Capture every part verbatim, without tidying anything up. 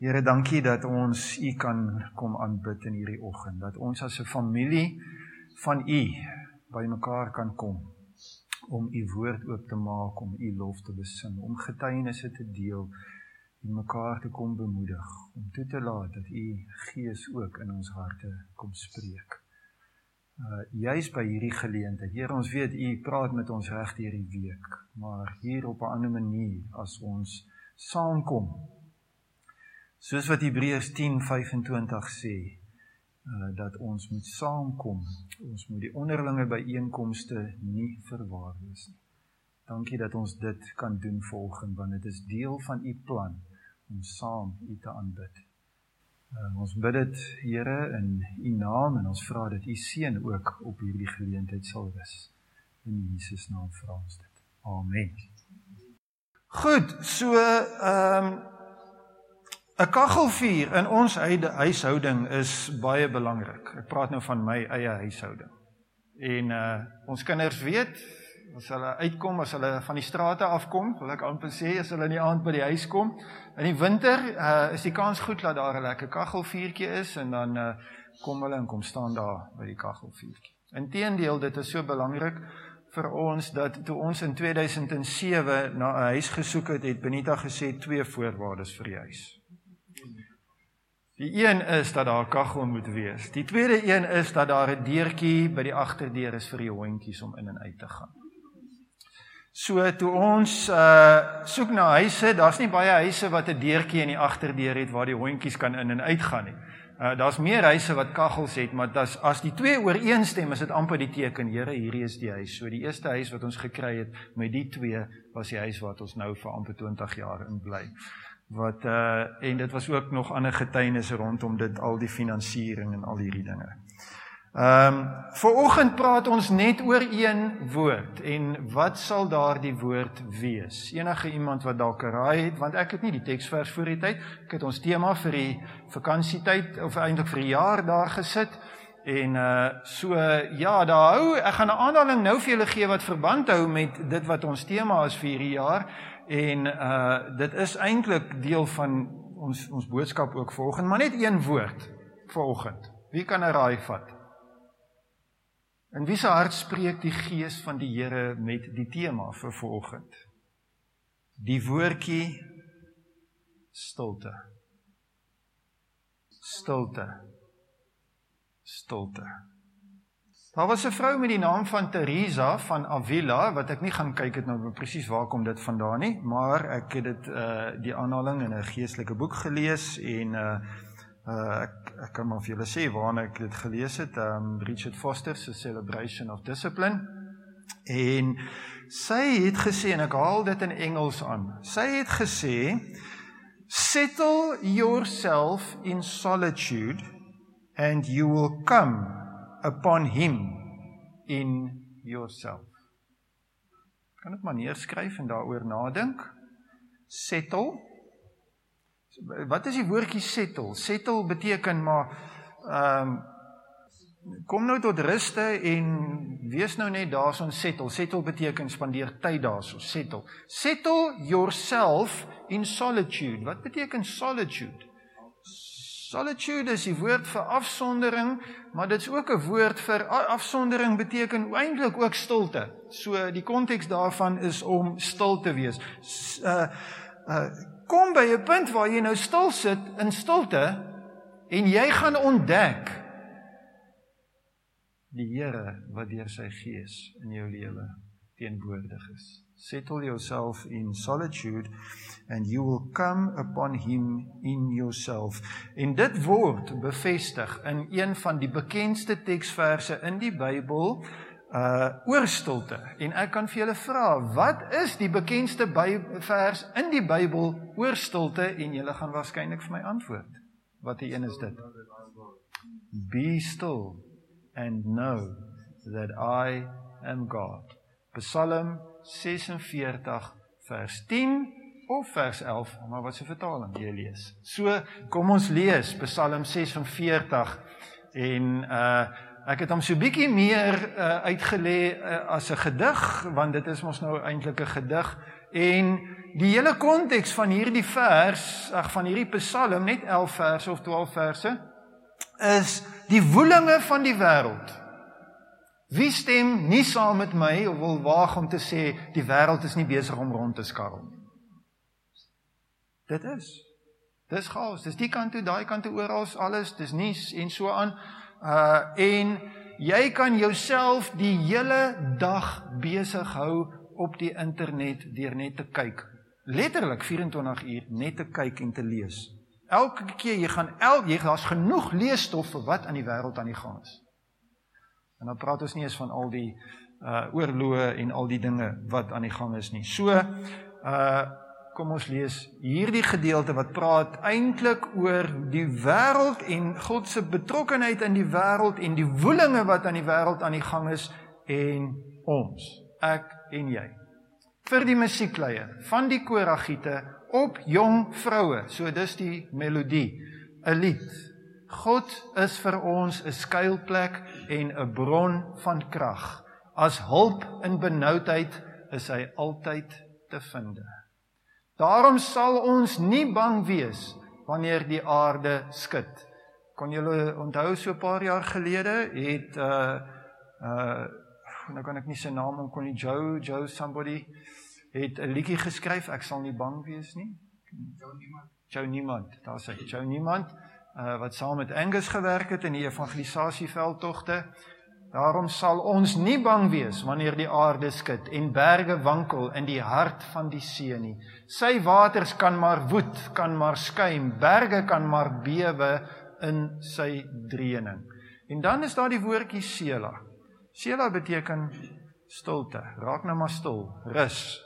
Here, dankie dat ons U kan kom aanbid in hierdie oggend, dat ons as 'n familie van U by mekaar kan kom, om U woord oop te maak, om U lof te besing, om getuienisse te deel, en mekaar te kom bemoedig, om toe te laat dat U Gees ook in ons harte kom spreek. Uh, juist by hierdie geleentheid, Here, ons weet U praat met ons reg hierdie week, maar hier op 'n ander manier, as ons saamkom, soos wat Hebreërs tien vyfentwintig sê, uh, dat ons moet saamkom, ons moet die onderlinge byeenkomste nie verwaarloos nie. Dankie dat ons dit kan doen volgens, want dit is deel van U plan, om saam U te aanbid. Uh, ons bid dit, Here, in U naam, en ons vra dat U seën ook op hierdie geleentheid sal wees. In Jesus naam vra ons dit. Amen. Goed, so, ehm, um, 'n kaggelvuur in ons huishouding is baie belangrik. Ek praat nou van my eie huishouding. En uh, ons kinders weet, as hulle uitkom, as hulle van die strate afkom, wil ek amper sê, as hulle in die aand by die huis kom, in die winter uh, is die kans goed dat daar 'n lekker kaggelvuurtjie is, en dan uh, kom hulle en kom staan daar by die kaggelvuurtjie. Inteendeel, dit is so belangrik vir ons, dat toe ons in twee duisend sewe na 'n huis gesoek het, het Benita gesê, twee voorwaardes vir die huis. Die een is dat daar 'n kaggel moet wees. Die tweede een is dat daar 'n deurtjie by die agterdeur is vir die hondjies om in en uit te gaan. So, toe ons uh, soek na huise, daar's nie baie huise wat 'n deurtjie in die agterdeur het, waar die hondjies kan in en uit gaan nie. Uh, daar's meer huise wat kaggels het, maar das, as die twee ooreenstem, is dit amper die teken, Here, hierdie is die huis. So, die eerste huis wat ons gekry het, met die twee, was die huis wat ons nou vir amper twintig jaar in bly. Wat, uh, en dit was ook nog ander getuienisse rondom dit, al die finansiering en al hierdie dinge. Um, Vanoggend praat ons net oor een woord, en wat sal daar die woord wees? Enige iemand wat dalk 'n raai het, want ek het nie die teksvers voor die tyd, ek het ons tema vir die vakansietyd, of eintlik vir die jaar daar gesit, en uh, so, ja, daar hou, ek gaan 'n aanhaling nou vir julle gee wat verband hou met dit wat ons tema is vir hierdie jaar, en uh, dit is eintlik deel van ons, ons boodskap ook vanoggend, maar net een woord vanoggend. Wie kan 'n raai vat? In wie se hart spreek die Gees van die Here met die tema vir vanoggend? Die woordjie stilte. Stilte. Stilte. Daar was 'n vrou met die naam van Teresa van Avila, wat ek nie gaan kyk het nou presies waar kom dit vandaan nie, maar ek het dit uh, die aanhaling in 'n geestelike boek gelees, en uh, Uh, ek, ek kan maar vir julle sê waarna ek dit gelees het, um, Richard Foster's A Celebration of Discipline, en sy het gesê, en ek haal dit in Engels aan, sy het gesê, settle yourself in solitude, and you will come upon him in yourself. Kan ek maar neerskryf en daaroor nadink? Settle. Wat is die woordjie settle? Settle beteken maar, um, kom nou tot ruste en wees nou net daar so settle. Settle beteken spandeer tyd daar so, settle. Settle yourself in solitude. Wat beteken solitude? Solitude is die woord vir afsondering, maar dit is ook 'n woord vir afsondering beteken eintlik ook stilte. So die konteks daarvan is om stil te wees. Uh, uh, Kom by 'n punt waar jy nou stil sit in stilte, en jy gaan ontdek die Here wat deur sy Gees in jou lewe teenwoordig is. Settle yourself in solitude, and you will come upon him in yourself. En dit word bevestig in een van die bekendste teksverse in die Bybel, Uh, oor stilte, en ek kan vir julle vra, wat is die bekendste vers in die Bybel oor stilte, en julle gaan waarskynlik vir my antwoord. Wat die een is dit? Be still and know that I am God. Psalm sesenveertig vers tien of vers elf, maar wat se vertaling jy lees? So, kom ons lees Psalm sesenveertig, en uh, ek het hom so bietjie meer uh, uitgelê uh, as 'n gedig, want dit is mos nou eintlik 'n gedig, En die hele konteks van hierdie vers, ag van hierdie Psalm, net elf verse of twaalf verse, is die woelinge van die wêreld. Wie stem nie saam met my of wil waag om te sê die wêreld is nie besig om rond te skarrel nie? Dit is. Dis chaos. Dis die kant toe, daai kant toe, oral alles, dis nuus en so aan. Uh, en jy kan jouself die hele dag besig hou op die internet deur net te kyk. Letterlik vyf-en-twintig uur net te kyk en te lees. Elke keer jy gaan el, jy daar's genoeg leesstof vir wat aan die wêreld aan die gang is. En dan praat ons nie eens van al die uh, oorloë en al die dinge wat aan die gang is nie. So, uh, kom ons lees hierdie gedeelte wat praat eintlik oor die wêreld en God se betrokkenheid in die wêreld en die woelinge wat aan die wêreld aan die gang is en ons, ek en jy. Vir die musiekleier van die koragiete op jong vroue, so dis die melodie, 'n lied. God is vir ons 'n skuilplek en 'n bron van krag. As hulp in benoudheid is hy altyd te vind. Daarom sal ons nie bang wees wanneer die aarde skud. Kon julle onthou so 'n paar jaar gelede het uh uh nou kan ek nie sy naam onkom nie, Joe, Joe somebody het 'n liedjie geskryf, ek sal nie bang wees nie. Joe Niemand. Joe Niemand, daar sê Joe Niemand, uh, wat saam met Angus gewerk het in die evangelisasieveldtogte. Daarom sal ons nie bang wees wanneer die aarde skud en berge wankel in die hart van die see nie. Sy waters kan maar woed, kan maar skuim, berge kan maar bewe in sy dreuning. En dan is daar die woordjie Sela. Sela beteken stilte, raak nou maar stil, rus.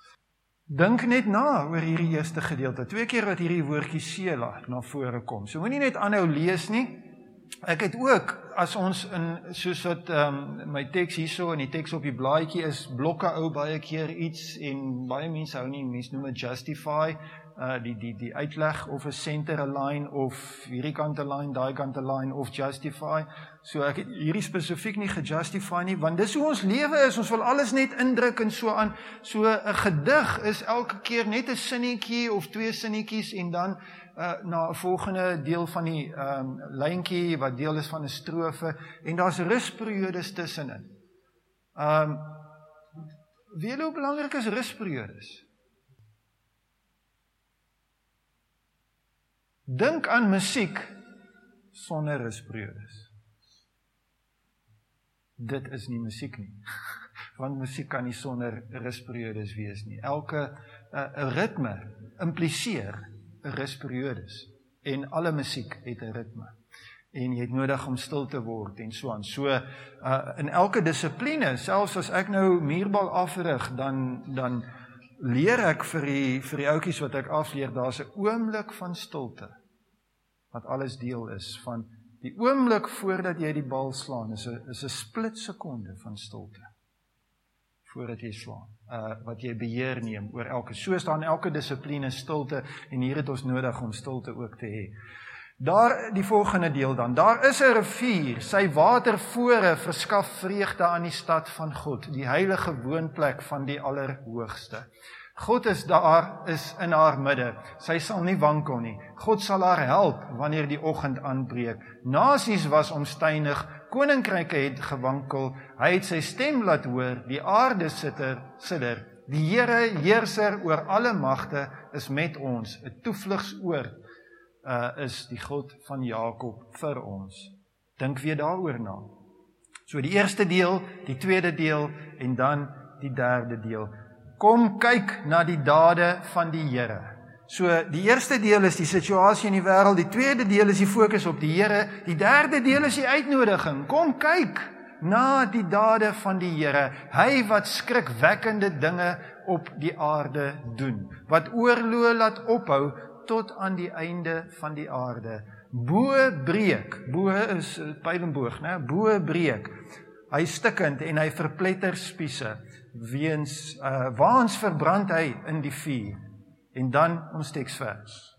Dink net na oor hierdie eerste gedeelte, twee keer wat hierdie woordjie Sela na vore kom. So moenie net aanhou lees nie. Ek het ook, as ons in, soos wat um, my teks hierso en die teks op die blaadjie is, blokke ou baie keer iets, en baie mense hou nie, mense noem het justify, uh, die, die, die uitleg, of 'n center align, of hierdie kant align, daai kant align, of justify. So ek het hierdie spesifiek nie gejustify nie, want dis hoe ons lewe is, ons wil alles net indruk en so aan. So 'n gedig is elke keer net 'n sinnetjie of twee sinnetjies en dan uh, na 'n volgende deel van die um, lyntjie wat deel is van 'n strofe en daar's rusperiodes tussenin. Um, weet julle hoe belangrik is rusperiodes? Dink aan musiek sonder rusperiodes. Dit is nie musiek nie, want musiek kan nie sonder rusperiodes wees nie. Elke uh, ritme impliseer 'n rusperiodes en alle musiek het 'n ritme en jy het nodig om stil te word en so aan. So uh, in elke dissipline, selfs as ek nou muurbal afrig, dan dan leer ek vir die vir die ouetjies wat ek afleer, daar's 'n oomblik van stilte wat alles deel is van die oomblik voordat jy die bal slaan, is 'n is 'n split sekonde van stilte voordat jy slaan, uh, wat jy beheer neem oor elke. So is daar in elke dissipline stilte en hier het ons nodig om stilte ook te hê. Daar die volgende deel dan. Daar is 'n rivier, sy watervore verskaf vreugde aan die stad van God, die heilige woonplek van die Allerhoogste. God is daar, is in haar midde. Sy sal nie wankel nie. God sal haar help wanneer die oggend aanbreek. Nasies was omstynig, koninkryke het gewankel. Hy het sy stem laat hoor, die aarde sitter, sidder. Die Here, heerser oor alle magte, is met ons. 'n Toevlugsoord uh, is die God van Jakob vir ons. Dink weer daaroor na. So die eerste deel, die tweede deel en dan die derde deel. Kom kyk na die dade van die Here. So die eerste deel is die situasie in die wêreld, die tweede deel is die fokus op die Here, die derde deel is die uitnodiging. Kom kyk na die dade van die Here, hy wat skrikwekkende dinge op die aarde doen, wat oorloë laat ophou tot aan die einde van die aarde. Bo breek, bo is pyl en boog, né? Bo breek. Hy stikkend en hy verpletter spiese. Weens, uh, waans verbrand hy in die vuur. En dan ons teksvers.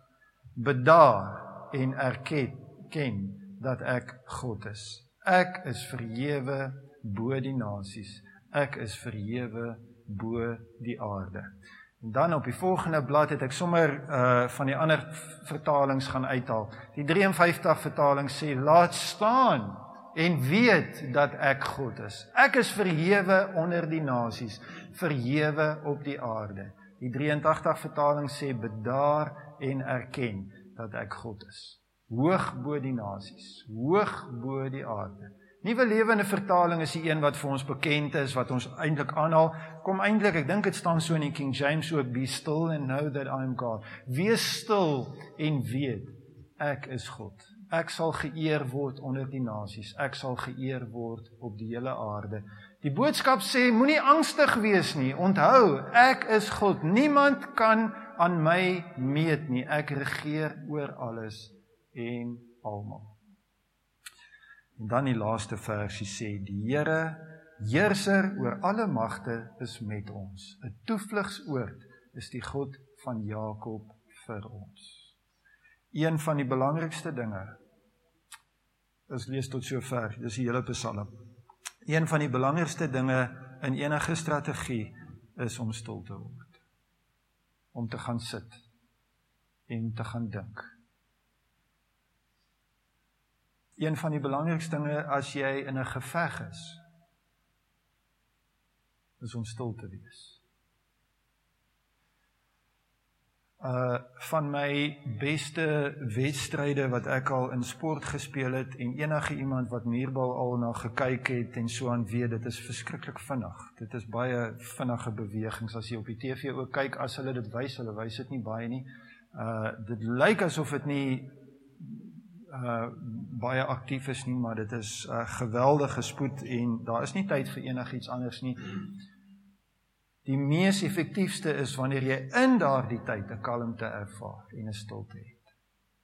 Bedaar en erken dat ek God is. Ek is verhewe bo die nasies. Ek is verhewe bo die aarde. En dan op die volgende blad het ek sommer uh, van die ander vertalings gaan uithaal. Die drie en vyftig vertaling sê, laat staan en weet dat ek God is. Ek is verhewe onder die nasies, verhewe op die aarde. Die drie en tagtig vertaling sê, bedaar en erken dat ek God is. Hoog bo die nasies, hoog bo die aarde. Nuwe Lewende Vertaling is die een wat vir ons bekend is, wat ons eintlik aanhaal. Kom eintlik, ek dink dit staan so in die King James ook, be still and know that I am God. Wees stil en weet, ek is God. Ek sal geëer word onder die nasies, ek sal geëer word op die hele aarde. Die boodskap sê, moenie angstig wees nie, onthou, ek is God, niemand kan aan my meet nie, ek regeer oor alles en almal. En dan die laaste versie sê, die Here, heerser oor alle magte is met ons. 'n Toevlugsoord is die God van Jakob vir ons. Een van die belangrikste dinge, is lees tot sover, dis die hele Psalm. Een van die belangrikste dinge in enige strategie is om stil te word. Om te gaan sit en te gaan dink. Een van die belangrikste dinge as jy in 'n geveg is, is om stil te wees. Uh, van my beste wedstryde wat ek al in sport gespeel het, en enige iemand wat muurbal al na gekyk het en so aan weet, dit is verskriklik vinnig. Dit is baie vinnige bewegings, as jy op die T V ook kyk, as hulle dit wys, hulle wys dit nie baie nie. Uh, dit lyk asof dit nie uh, baie aktief is nie, maar dit is uh, geweldige spoed, en daar is nie tyd vir enig iets anders nie. Die mees effektiefste is wanneer jy in daardie tyd 'n kalmte ervaar en 'n stilte het.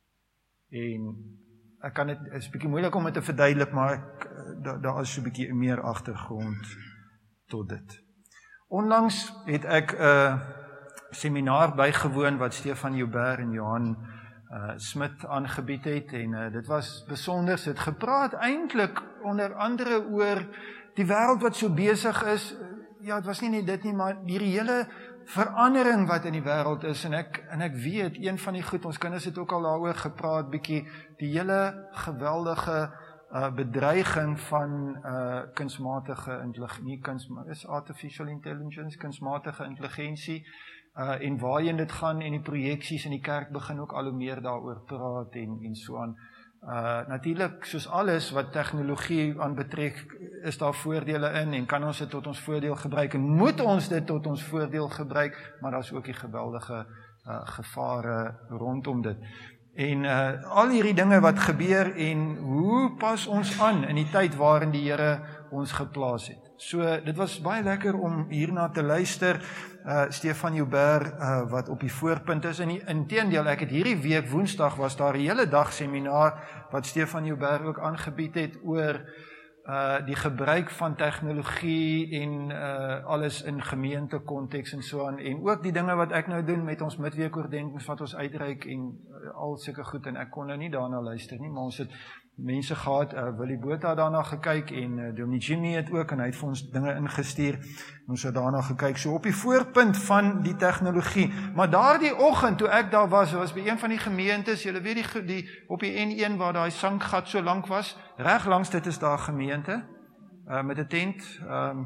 En ek kan dit, is 'n bietjie moeilik om dit te verduidelik, maar ek, daar, daar is so 'n bietjie meer agtergrond tot dit. Onlangs het ek 'n uh, seminaar bygewoon wat Stefan Joubert en Johan uh, Smit aangebied het, en uh, dit was besonder. Het gepraat eintlik onder andere oor die wêreld wat so besig is. Ja, het was nie net dit nie, maar die hele verandering wat in die wêreld is, en ek, en ek weet, een van die goed, ons kinders het ook al daaroor gepraat, bietjie, die hele geweldige uh, bedreiging van uh, kunsmatige intelligensie, kunst, is artificial intelligence, kunsmatige intelligensie, uh, en waarheen dit gaan, en die projeksies in die kerk begin ook al hoe meer daaroor praat, en, en so aan. Uh, natuurlijk, soos alles wat tegnologie aan betrek, is daar voordele in, en kan ons dit tot ons voordeel gebruik, en moet ons dit tot ons voordeel gebruik, maar daar is ook die geweldige uh, gevare rondom dit. En uh, al hierdie dinge wat gebeur, en hoe pas ons aan in die tyd waarin die Here ons geplaas het. So, dit was baie lekker om hierna te luister, uh, Stefan Joubert, uh, wat op die voorpunt is, en inteendeel, ek het hierdie week, woensdag, was daar 'n hele dag seminaar, wat Stefan Joubert ook aangebied het, oor uh, die gebruik van tegnologie, en uh, alles in gemeente konteks en so aan, en ook die dinge wat ek nou doen, met ons midweekoordenkings, wat ons uitreik, en uh, al sulke goed, en ek kon nou nie daarna luister nie, maar ons het mense gehad, uh, Willie Botha daarna gekyk, en uh, Dominee Jimmy het ook, en hy het vir ons dinge ingestuur, en ons het daarna gekyk, so op die voorpunt van die tegnologie, maar daardie oggend, toe ek daar was, was by een van die gemeentes, julle weet die, die op die N een, waar die sanggat so lank was, reg langs dit is daar gemeente, uh, met 'n tent, um,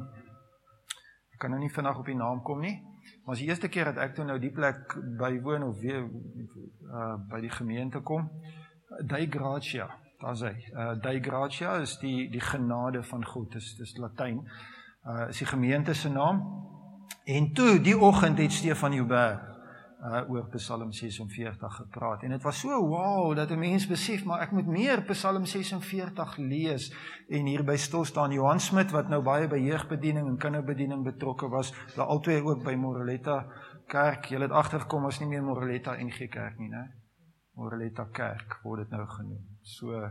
ek kan nou nie vinnig op die naam kom nie, maar as die eerste keer dat ek toe nou die plek bywoon, of weer uh, by die gemeente kom, Dei Gratia, daar is hy. Uh, Dei Gratia is die, die genade van God, is, is Latijn, uh, is die gemeente se naam. En toe, die oggend het Stefan Joubert uh, oor Psalm sesenveertig gepraat. En het was so wow, dat 'n mens besef, maar ek moet meer Psalm sesenveertig lees, en hierby stil staan. Johan Smit, wat nou baie by jeugbediening en kinderbediening betrokke was, hulle albei ook by Moreletta Kerk. Julle het agtergekom, as nie meer Moreletta N G Kerk nie, né? Moreletta Kerk word dit nou genoem. So, uh,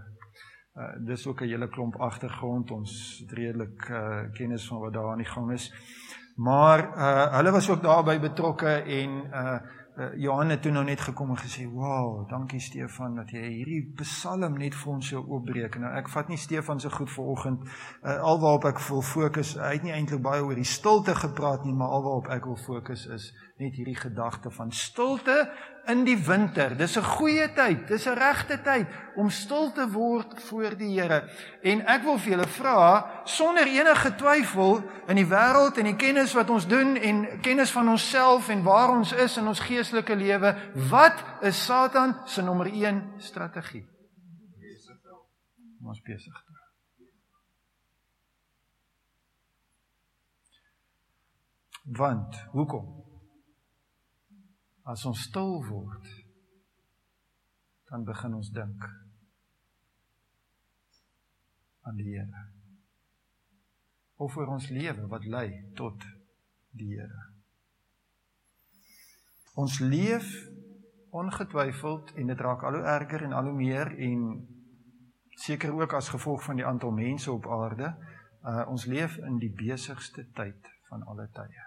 dis ook 'n hele klomp agtergrond, ons het redelik uh, kennis van wat daar aan die gang is. Maar uh, hulle was ook daarbey betrokke, en uh, uh, Johan het toe nou net gekom en gesê, wow, dankie Stefan, dat jy hierdie psalm net vir ons so oopbreek. Nou, ek vat nie Stefan so goed vanoggend, uh, alwaarop ek wil fokus, hy het nie eintlik baie oor die stilte gepraat nie, maar alwaarop ek wil fokus is, net hierdie gedagte van stilte in die winter. Dis 'n goeie tyd, dis 'n regte tyd om stil te word voor die Here. En ek wil vir julle vra, sonder enige twyfel in die wêreld en die kennis wat ons doen en kennis van onsself en waar ons is in ons geestelike lewe, wat is Satan se nommer een strategie? Om ons besig te hou. Want, hoekom? As ons stil word, dan begin ons dink aan die Here. Of oor ons lewe wat lei tot die Here. Ons leef ongetwyfeld, en dit raak al hoe erger en al hoe meer, en seker ook as gevolg van die aantal mense op aarde, uh, ons leef in die besigste tyd van alle tye.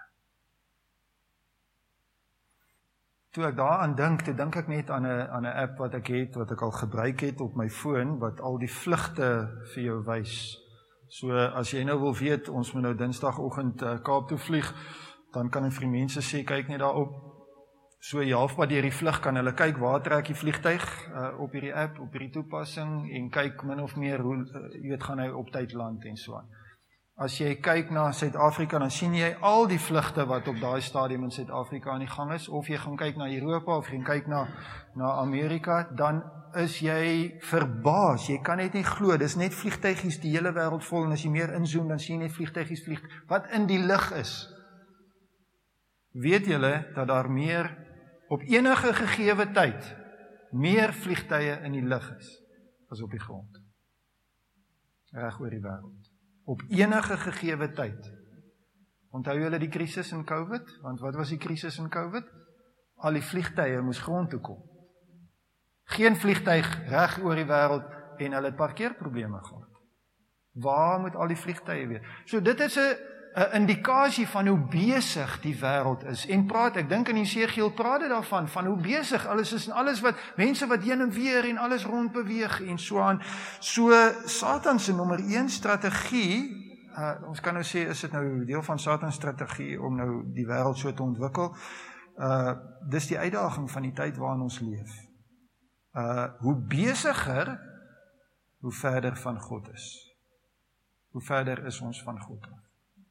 Toe ek daaraan dink, toe dink ek net aan 'n aan 'n app wat ek het, wat ek al gebruik het op my foon, wat al die vlugte vir jou wys. So as jy nou wil weet, ons moet nou dinsdagoggend uh, Kaap toe vlieg, dan kan ek vir die mense sê, kyk net daarop. So jy halfpad deur die vlug kan hulle kyk waar trek die vliegtuig uh, op hierdie app, op hierdie toepassing, en kyk min of meer hoe uh, jy weet gaan hy op tyd land en so aan. As jy kyk na Suid-Afrika, dan sien jy al die vlugte wat op daai stadium in Suid-Afrika aan die gang is, of jy gaan kyk na Europa, of jy gaan kyk na, na Amerika, dan is jy verbaas, jy kan net nie glo, dis net vliegtuigies die hele wêreld vol, en as jy meer inzoom, dan sien jy net vliegtuigies vlieg, wat in die lug is. Weet julle, dat daar meer, op enige gegewe tyd, meer vliegtuie in die lug is, as op die grond. Reg oor die wêreld. Op enige gegewe tyd. Onthou julle die krisis in COVID? Want wat was die krisis in COVID? Al die vliegtuie moes grond toe kom. Geen vliegtuig reg oor die wêreld en hulle het parkeerprobleme gehad. Waar moet al die vliegtuie wees? So dit is 'n 'n indikasie van hoe besig die wêreld is. En praat, ek dink in Jesegiel praat dit daarvan, van hoe besig alles is en alles wat, mense wat heen en weer en alles rondbeweeg en so aan. So Satan se nommer een strategie, uh, ons kan nou sê, is dit nou deel van Satan strategie om nou die wêreld so te ontwikkel, uh, dis die uitdaging van die tyd waarin ons leef. Uh, hoe besiger, hoe verder van God is. Hoe verder is ons van God af.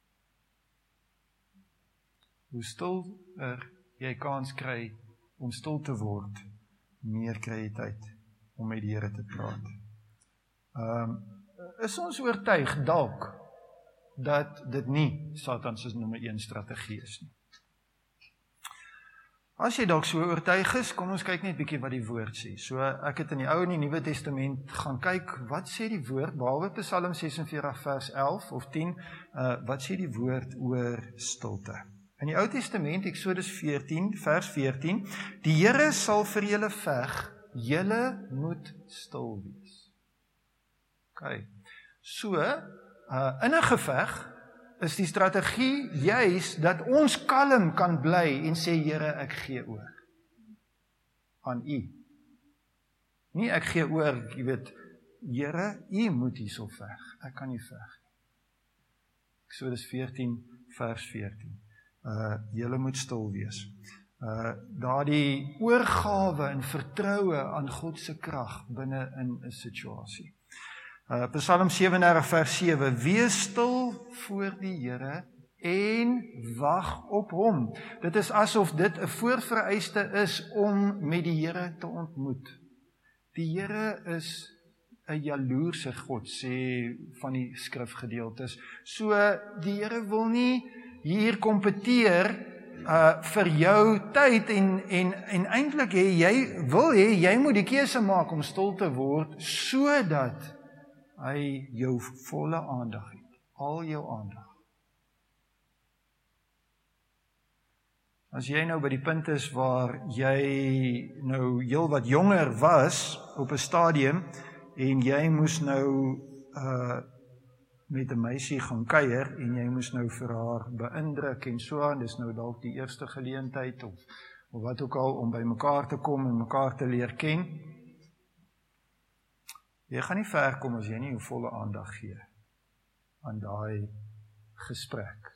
Hoe stiller jy kans kry om stil te word, meer kry jy tyd om met die Here te praat. Um, is ons oortuig dalk dat dit nie Satan se nommer een strategie is nie? As jy dalk so oortuig is, kom ons kyk net bietjie wat die woord sê. So ek het in die Ou en die Nuwe Testament gaan kyk, wat sê die woord, behalwe Psalm ses en veertig vers elf of tien, uh, wat sê die woord oor stilte? In die Ou Testament, Eksodus veertien, vers veertien, die Here sal vir julle veg, julle moet stil wees. OK. So, uh, in 'n geveg is die strategie juis dat ons kalm kan bly en sê, Here, ek gee oor aan U. Nie ek gee oor, jy weet, Here, U moet hierso veg. Ek kan nie veg. Eksodus veertien, vers veertien. Uh, julle moet stil wees. Uh, daardie oorgawe en vertroue aan God se krag binne in 'n situasie. Uh, Psalm sewe en dertig vers sewe, wees stil voor die Here en wag op hom. Dit is asof dit 'n voorvereiste is om met die Here te ontmoet. Die Here is 'n jaloerse God, sê van die skrifgedeeltes. So, die Here wil nie hier kompeteer uh, vir jou tyd en, en, en eintlik hê, jy wil hê, jy moet die keuse maak om stil te word, sodat hy jou volle aandag het, al jou aandag. As jy nou by die punt is waar jy nou heel wat jonger was op 'n stadium en jy moes nou uh, met 'n meisie gaan kuier en jy moes nou vir haar beïndruk en so aan, dis nou dalk die eerste geleentheid of of wat ook al, om by mekaar te kom en mekaar te leer ken. Jy gaan nie ver kom as jy nie jou volle aandag gee aan daai gesprek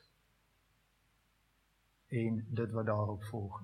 en dit wat daarop volg.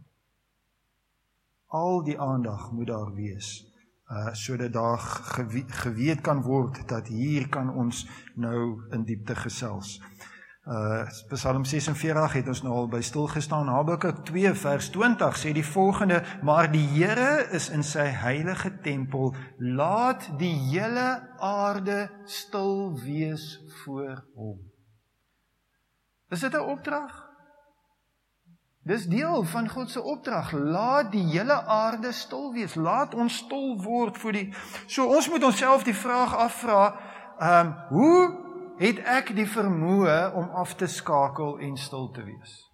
Al die aandag moet daar wees, uh, sodat daar gewe geweet kan word dat hier kan ons nou in diepte gesels. Uh, Psalm ses en veertig het ons nou al by stilgestaan. Habakuk twee vers twintig sê die volgende: maar die Here is in sy heilige tempel, laat die hele aarde stil wees voor hom. Is dit 'n opdrag? Dis deel van God se opdrag. Laat die hele aarde stil wees. Laat ons stil word vir die. So ons moet onsself die vraag afvra, um, hoe het ek die vermoë om af te skakel en stil te wees?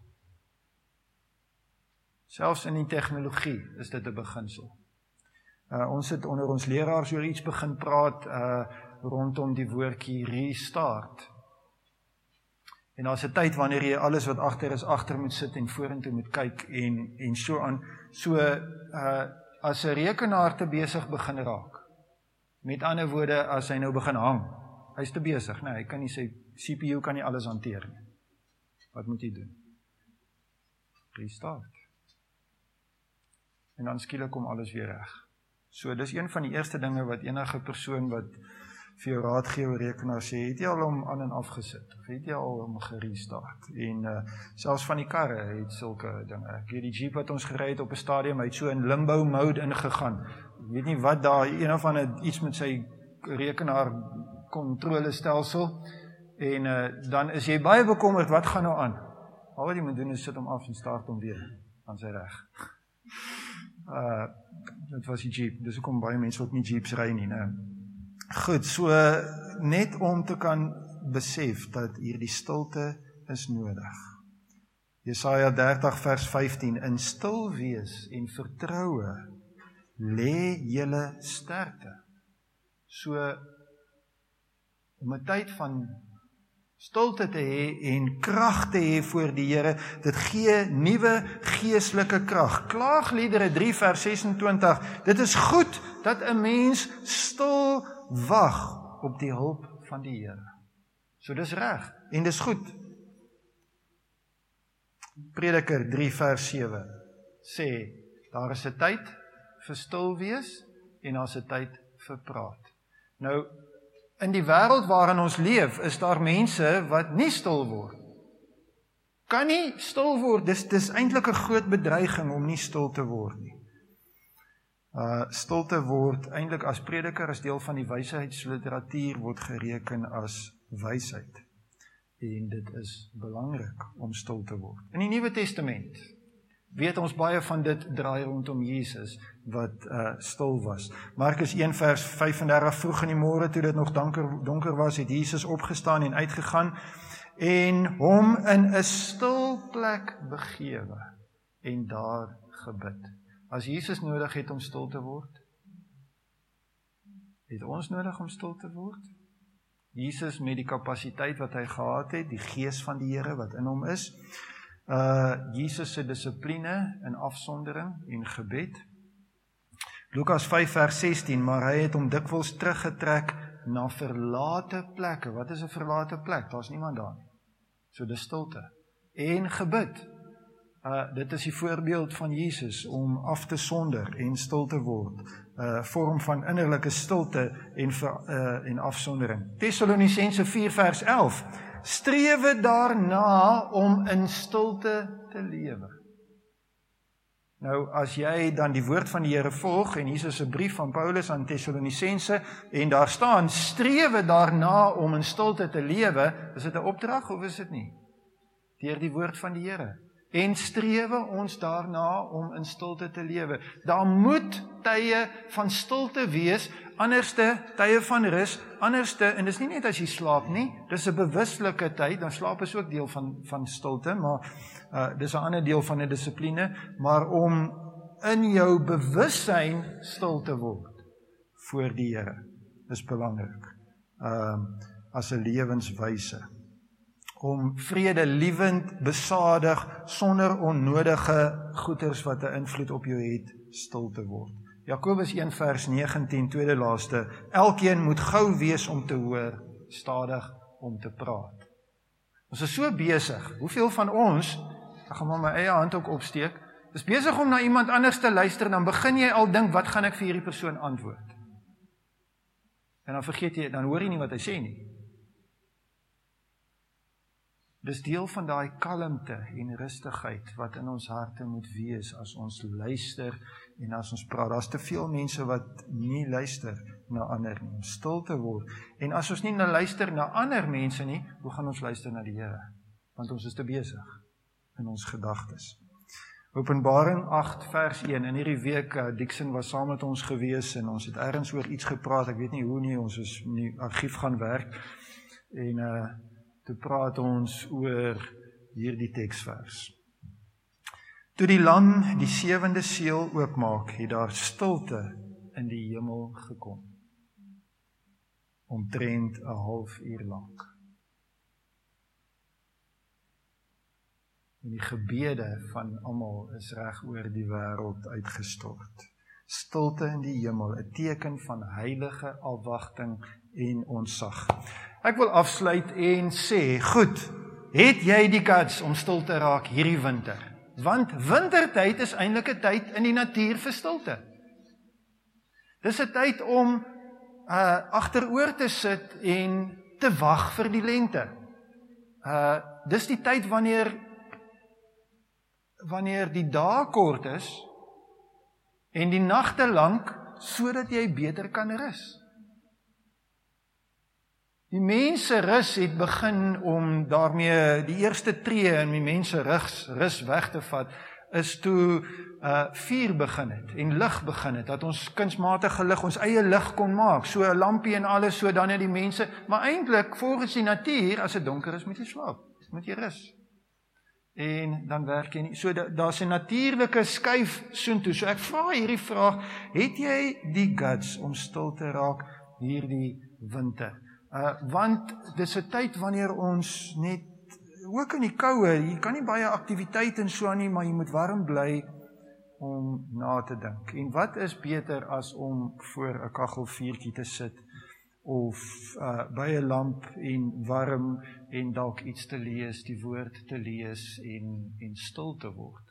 Selfs in die tegnologie is dit 'n beginsel. Uh, ons het onder ons leraars oor iets begin praat uh, rondom die woordjie restart. En daar's 'n tyd wanneer jy alles wat agter is, agter moet sit en vorentoe moet kyk en, en so aan. So, uh, as 'n rekenaar te besig begin raak, met ander woorde, as hy nou begin hang, hy is te besig, nee, hy kan nie, sy C P U kan nie alles hanteer nie. Wat moet hy doen? Restart. En dan skielik kom alles weer reg. So, dis een van die eerste dinge wat enige persoon wat vir jou raad gee oor rekenaar sê, het jy al hom aan en afgesit, of het jy al hom gerestart, en uh, selfs van die karre het sulke dinge, ek weet die Jeep wat ons gery het op 'n stadium, hy het so in limbo mode ingegaan, ek weet nie wat daar, een of ander iets met sy rekenaar kontrolestelsel, en uh, dan is jy baie bekommerd, wat gaan nou aan? Al wat jy moet doen is sit hom af en start hom weer, aan sy reg. Uh, dit was die Jeep, dis hoekom baie mense ook nie Jeeps ry nie, ne? Goed, so net om te kan besef dat hierdie stilte is nodig. Jesaja dertig vers vyftien, in stil wees en vertroue lê julle sterkte. So, om 'n tyd van stilte te hê en krag te hê voor die Here, dit gee nuwe geestelike krag. Klaagliedere drie vers sesentwintig, dit is goed dat 'n mens stil wag op die hulp van die Here. So dis reg, en dis goed. Prediker drie vers sewe sê, daar is 'n tyd vir stil wees, en daar is 'n tyd vir praat. Nou, in die wêreld waarin ons leef, is daar mense wat nie stil word. Kan nie stil word, dis, dis eintlik 'n groot bedreiging om nie stil te word nie. Uh, stilte word eintlik as prediker, as deel van die wysheidsliteratuur, word gereken as wysheid. En dit is belangrik om stil te word. In die Nuwe Testament weet ons baie van dit draai rondom Jesus, wat uh, stil was. Markus een vers vyfendertig, vroeg in die môre, toe dit nog donker, donker was, het Jesus opgestaan en uitgegaan, en hom in 'n stil plek begewe, en daar gebid. As Jesus nodig het om stil te word, het ons nodig om stil te word? Jesus met die kapasiteit wat hy gehad het, die gees van die Here wat in hom is, uh, Jesus se dissipline in afsondering en gebed. Lukas vyf vers sestien, maar hy het hom dikwels teruggetrek na verlate plekke. Wat is 'n verlate plek? Daar's niemand daar nie. So dis stilte. En gebid. Uh, dit is die voorbeeld van Jesus om af te sonder en stil te word. Uh, vorm van innerlike stilte en, uh, en afsondering. Tessalonisense vier vers elf. Strewe daarna om in stilte te lewe. Nou, as jy dan die woord van die Here volg, en hier is 'n brief van Paulus aan Tessalonisense, en daar staan, strewe daarna om in stilte te lewe, is dit 'n opdrag of is dit nie? Deur die woord van die Here. En strewe ons daarna om in stilte te lewe. Daar moet tye van stilte wees, anderste tye van rus, anderste, en dis nie net as jy slaap nie, dis 'n bewuslike tyd, dan slaap is ook deel van, van stilte, maar uh, dis 'n ander deel van 'n dissipline, maar om in jou bewussyn stil te word voor die Here, is belangrik, um, as 'n lewenswyse. om vrede liewend, besadig, sonder onnodige goeders wat 'n invloed op jou het, stil te word. Jakobus een vers negentien, tweede laaste, elkeen moet gou wees om te hoor, stadig om te praat. Ons is so besig, hoeveel van ons, ek gaan maar my eie hand ook opsteek, is besig om na iemand anders te luister, dan begin jy al dink, wat gaan ek vir hierdie persoon antwoord? En dan vergeet jy, dan hoor jy nie wat hy sê nie. Dis deel van daai kalmte en rustigheid wat in ons harte moet wees as ons luister en as ons praat. Daar's te veel mense wat nie luister na ander nie, om stil te word. En as ons nie nou luister na ander mense nie, hoe gaan ons luister na die Here? Want ons is te besig in ons gedagtes. Openbaring agt vers een, in hierdie week, uh, Dixon was saam met ons gewees en ons het ergens oor iets gepraat, ek weet nie hoe nie, ons is in die argief gaan werk en uh, toe praat ons oor hierdie teksvers. Toe die lam die sewende seël oopmaak, het daar stilte in die hemel gekom, omtrent 'n half uur lank. En die gebede van almal is reg oor die wêreld uitgestort. Stilte in die hemel, 'n teken van heilige afwagting en ontzag. Ek wil afsluit en sê, goed, het jy die guts om stil te raak hierdie winter? Want wintertyd is eintlik 'n tyd in die natuur vir stilte. Dis 'n tyd om uh, agteroor te sit en te wag vir die lente. Uh, dis die tyd wanneer wanneer die dae kort is en die nagte lank, sodat jy beter kan rus. Die mense rus het begin om daarmee die eerste tree in die mense rus, rus weg te vat, is toe uh, vuur begin het en lig begin het, dat ons kunsmatige lig, ons eie lig kon maak, so 'n lampie en alles, so dan het die mense, maar eintlik volgens die natuur, as dit donker is, moet jy slaap, moet jy rus. En dan werk jy nie, so da, daar's 'n natuurlike skuif soontoe, so ek vra hierdie vraag, het jy die guts om stil te raak hierdie winter? Uh, want dis 'n tyd wanneer ons net, ook in die koue, jy kan nie baie aktiwiteit en so aan nie, maar jy moet warm bly om na te dink. En wat is beter as om voor 'n kaggelvuurtjie te sit, of uh, by 'n lamp en warm, en dalk iets te lees, die woord te lees, en, en stil te word.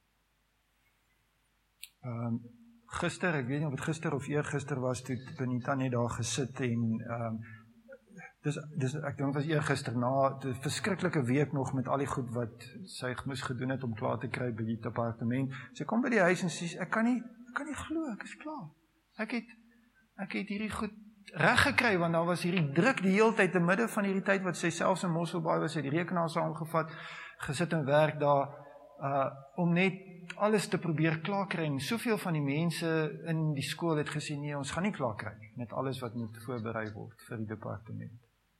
Um, gister, ek weet nie of het gister of eergister was, toe Benita net daar gesit, en um, Dis, dis, ek dink was eergister na die verskriklike week nog met al die goed wat sy moes gedoen het om klaar te kry by die departement. Sy kom by die huis en sê, ek kan nie, ek kan nie glo, ek is klaar. Ek het, ek het hierdie goed reg gekry, want daar was hierdie druk die hele tyd, in midde van hierdie tyd wat sy selfs in Mosselbaai was, sy die rekenaar saamgevat, gesit en werk daar, uh, om net alles te probeer klaar kry. En soveel van die mense in die skool het gesê, nee, ons gaan nie klaar kry, met alles wat moet voorberei word vir die departement.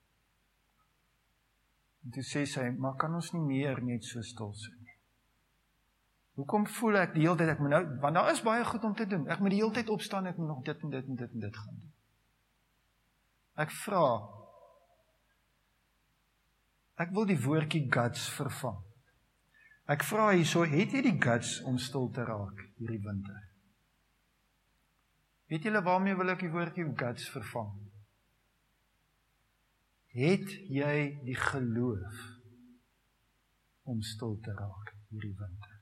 En toe sê sy, maar kan ons nie meer net so stil sit nie? Hoekom voel ek die hele tyd, ek moet nou, want daar is baie goed om te doen, ek moet die hele tyd opstaan, ek moet nog dit en dit en dit en dit gaan doen. Ek vra, ek wil die woordjie guts vervang. Ek vra hierso, het jy die guts om stil te raak hierdie winter? Weet julle waarmee wil ek die woordjie guts vervang? Het jy die geloof om stil te raak hierdie winter?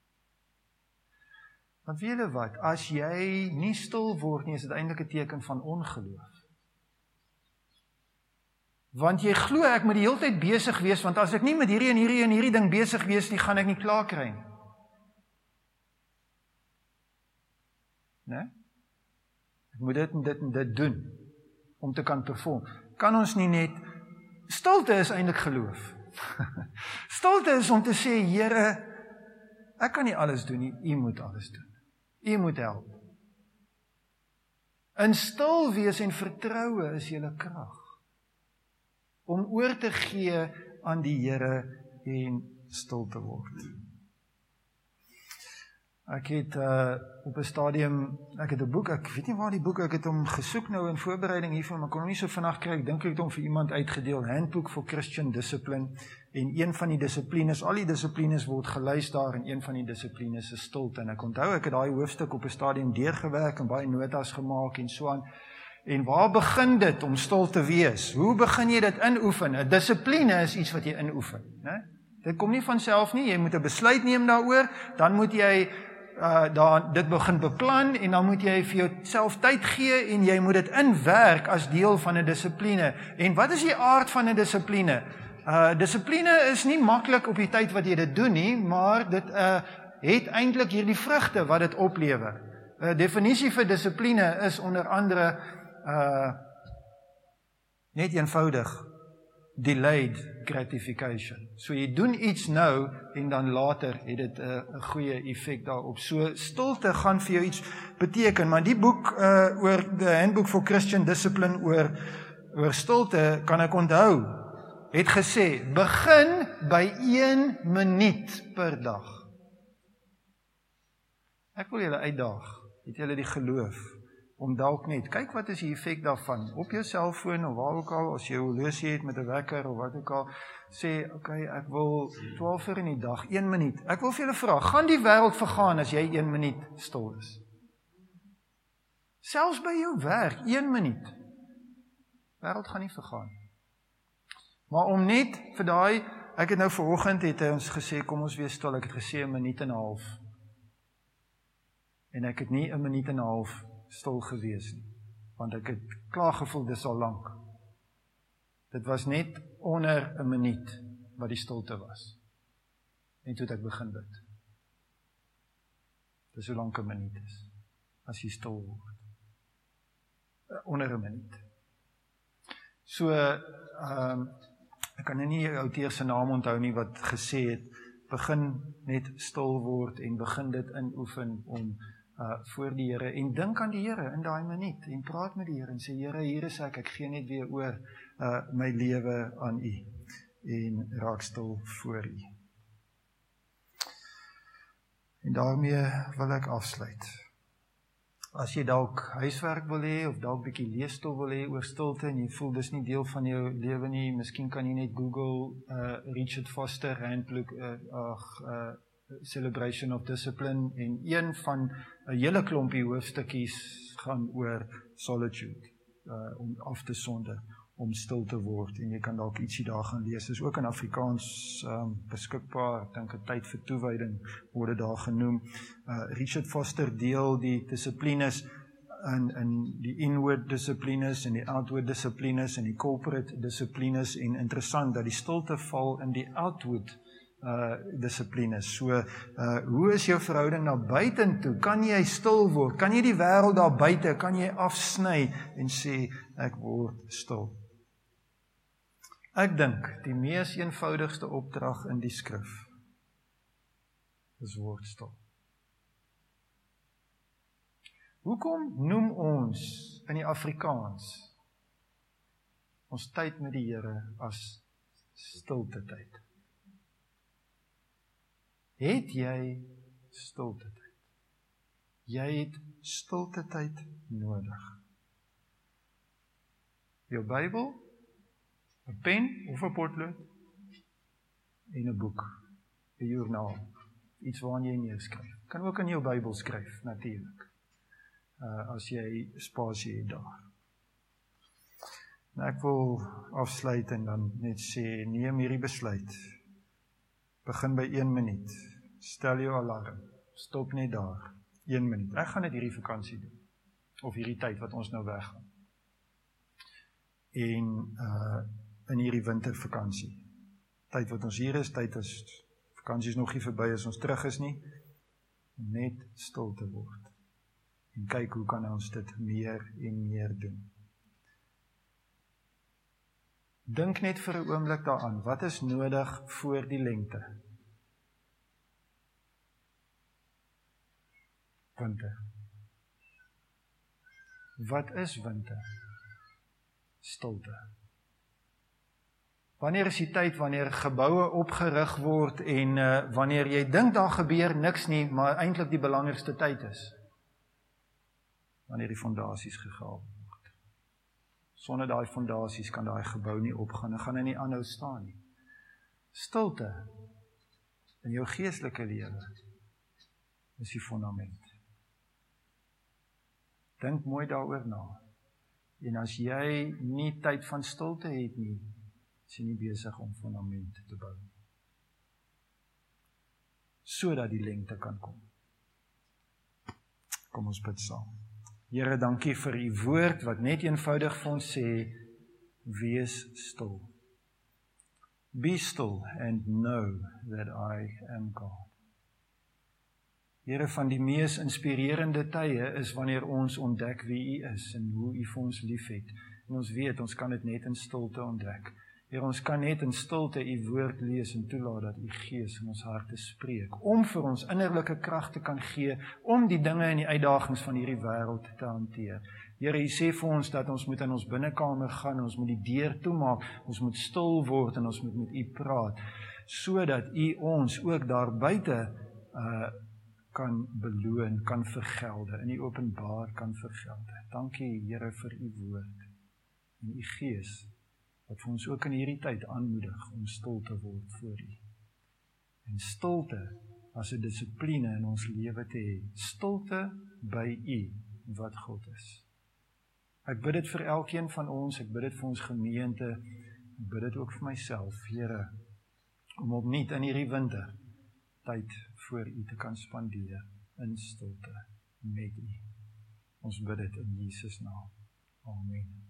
Want weet julle wat, as jy nie stil word nie, is dit eintlik 'n teken van ongeloof. Want jy glo ek moet die hele tyd besig wees, want as ek nie met hierdie en hierdie en hierdie ding besig wees nie, gaan ek nie klaar kry nie. Nee? Ek moet dit en dit en dit doen, om te kan perform. Kan ons nie net, stilte is eintlik geloof. Stilte is om te sê, Here, ek kan nie alles doen nie, U moet alles doen. U moet help. In stil wees en vertroue is julle krag, om oor te gee aan die Here en stil te word. Ek het uh, op 'n stadium, ek het 'n boek, ek weet nie waar die boek, ek het hom gesoek nou in voorbereiding hiervan, maar kon hom nie so vinnig kry, ek dink ek het hom vir iemand uitgedeel, Handbook for Christian Discipline, en een van die dissiplines, al die dissiplines word gelys daar, en een van die dissiplines is stilte, en ek onthou, ek het daai hoofstuk op 'n stadium deurgewerk, en baie notas gemaak, en so aan, en waar begin dit om stil te wees? Hoe begin jy dit inoefen? 'n Dissipline is iets wat jy inoefen, né? Dit kom nie van self nie, jy moet 'n besluit neem daaroor, dan moet jy Uh, dan, dit begin beplan, en dan moet jy vir jouself tyd gee, en jy moet dit inwerk as deel van 'n dissipline. En wat is die aard van 'n dissipline? Uh, dissipline is nie maklik op die tyd wat jy dit doen nie, maar dit uh, het eintlik hierdie vrugte wat dit oplewer. 'n uh, Definisie vir dissipline is onder andere uh, net eenvoudig delayed gratification. So jy doen iets nou, en dan later het dit 'n uh, goeie effek daarop. So stilte gaan vir jou iets beteken, maar die boek uh, oor The Handbook for Christian Discipline oor, oor stilte, kan ek onthou, het gesê, begin by een minuut per dag. Ek wil julle uitdaag, het julle die geloof, om dalk net, kyk wat is die effek daarvan, op jou selfoon, of waar ook al, as jy 'n horlosie het met 'n wekker, of wat ook al, sê, ok, ek wil twaalf uur in die dag, een minuut, ek wil vir julle vra, gaan die wêreld vergaan as jy een minuut stil is? Selfs by jou werk, een minuut, wêreld gaan nie vergaan. Maar om net vir daai, ek het nou vanoggend het hy ons gesê, kom ons wees stil, ek het gesê, een minuut en 'n half, en ek het nie een minuut en 'n half stil gewees nie, want ek het klaar gevoel, dis al lank. Dit was net onder 'n minuut wat die stilte was. En toe het ek begin bid. Dis hoe lank 'n minuut is, as jy stil word. Onder 'n minuut. So, um, ek kan nie die outeer se naam onthou nie wat gesê het, begin net stil word en begin dit inoefen om Uh, voor die Here, en dink aan die Here in daai minuut, en praat met die Here, en sê, Here, hier is ek, ek gee net weer oor uh, my lewe aan U, en raak stil voor U. En daarmee wil ek afsluit. As jy dalk huiswerk wil hê, of dalk bietjie leesstof wil hê oor stilte, en jy voel dis nie deel van jou lewe nie, miskien kan jy net Google uh, Richard Foster, Handbook, uh, ag, uh, Celebration of Discipline, en een van 'n hele klompie hoofstukkies gaan oor solitude, uh, om af te sonder, om stil te word, en jy kan dalk ietsie daar gaan lees. Dit is ook in Afrikaans um, beskikbaar, ek dink 'n tyd vir toewyding word dit daar genoem. Uh, Richard Foster deel die dissiplines in, in die inward dissiplines, en die outward dissiplines, en die corporate dissiplines, en interessant dat die stilte val in die outward Uh, dissipline. So, uh, hoe is jou verhouding na buitentoe? Kan jy stil word? Kan jy die wêreld daar buite, kan jy afsny en sê, ek word stil? Ek dink, die mees eenvoudigste opdrag in die skrif is word stil. Hoekom noem ons in die Afrikaans ons tyd met die Here as stilte tyd? Het jy stilte tyd? Jy het stilte tyd nodig. Jou Bybel, 'n pen of 'n potlood, en 'n boek, 'n joernaal, iets waaraan jy neerskryf. Kan ook in jou Bybel skryf, natuurlik, uh, as jy spasie het daar. Nou, ek wil afsluit en dan net sê, neem hierdie besluit. Begin by een minuut. Stel jou alarm. Stop net daar. Een minuut. Ek gaan net hierdie vakansie doen. Of hierdie tyd wat ons nou weggaan. En uh, in hierdie wintervakansie. Tyd wat ons hier is, tyd as vakansie is nog nie verby as ons terug is nie. Net stil te word. En kyk hoe kan ons dit meer en meer doen. Dink net vir 'n oomblik daaraan, wat is nodig voor die lente? Winter. Wat is winter? Stilte. Wanneer is die tyd wanneer geboue opgerig word en uh, wanneer jy dink daar gebeur niks nie, maar eintlik die belangrikste tyd is? Wanneer die fondasies gegrawe word. Sonder daai fondasies kan daai gebou nie opgaan, dan gaan hy nie aanhou staan nie. Stilte in jou geestelike lewe is die fondament. Dink mooi daaroor na. En as jy nie tyd van stilte het nie, is jy nie besig om fondament te bou. Sodat die lengte kan kom. Kom ons bid saam. Here, dankie vir u woord wat net eenvoudig vir ons sê, wees stil. Be still and know that I am God. Here, van die mees inspirerende tye is wanneer ons ontdek wie u is en hoe u vir ons lief het. En ons weet, ons kan dit net in stilte ontdek. Here, ons kan net in stilte u woord lees en toelaat dat u Gees in ons harte spreek, om vir ons innerlike krag te kan gee, om die dinge en die uitdagings van hierdie wêreld te hanteer. Here, u sê vir ons dat ons moet in ons binnekamer gaan, ons moet die deur toemaak, ons moet stil word en ons moet met u praat, sodat u ons ook daar buite uh, kan beloon, kan vergelde, in die openbaar kan vergelde. Dankie, Here, vir u woord en u Gees, wat vir ons ook in hierdie tyd aanmoedig om stil te word voor u. En stilte as 'n dissipline in ons lewe te hê. Stilte by u, wat God is. Ek bid dit vir elkeen van ons, ek bid dit vir ons gemeente, ek bid dit ook vir myself, Here, om opnuut in hierdie winter tyd voor u te kan spandeer in stilte met u. Ons bid dit in Jesus naam. Amen.